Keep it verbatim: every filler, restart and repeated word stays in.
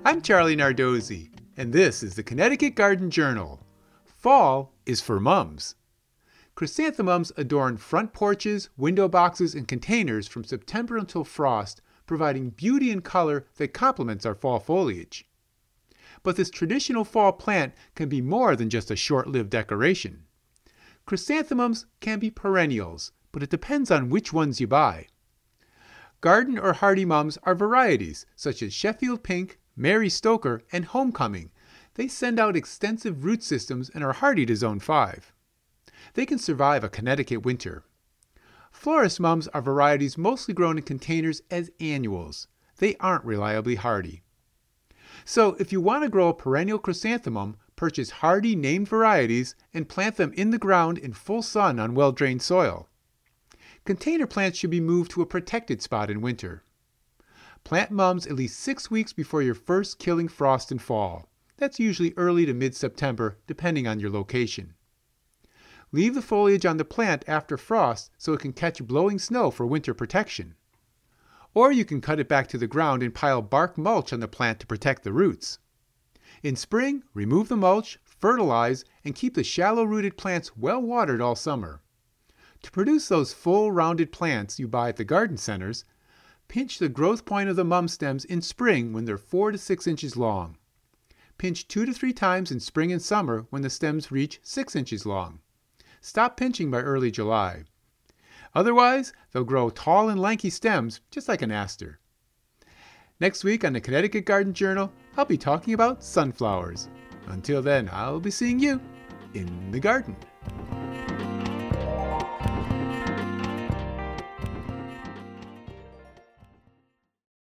I'm Charlie Nardozzi, and this is the Connecticut Garden Journal. Fall is for mums. Chrysanthemums adorn front porches, window boxes, and containers from September until frost, providing beauty and color that complements our fall foliage. But this traditional fall plant can be more than just a short-lived decoration. Chrysanthemums can be perennials, but it depends on which ones you buy. Garden or hardy mums are varieties such as Sheffield Pink, Mary Stoker, and Homecoming. They send out extensive root systems and are hardy to zone five. They can survive a Connecticut winter. Florist mums are varieties mostly grown in containers as annuals. They aren't reliably hardy. So if you want to grow a perennial chrysanthemum, purchase hardy named varieties and plant them in the ground in full sun on well-drained soil. Container plants should be moved to a protected spot in winter. Plant mums at least six weeks before your first killing frost and fall. That's usually early to mid-September, depending on your location. Leave the foliage on the plant after frost so it can catch blowing snow for winter protection. Or you can cut it back to the ground and pile bark mulch on the plant to protect the roots. In spring, remove the mulch, fertilize, and keep the shallow-rooted plants well watered all summer. To produce those full, rounded plants you buy at the garden centers, pinch the growth point of the mum stems in spring when they're four to six inches long. Pinch two to three times in spring and summer when the stems reach six inches long. Stop pinching by early July. Otherwise, they'll grow tall and lanky stems just like an aster. Next week on the Connecticut Garden Journal, I'll be talking about sunflowers. Until then, I'll be seeing you in the garden.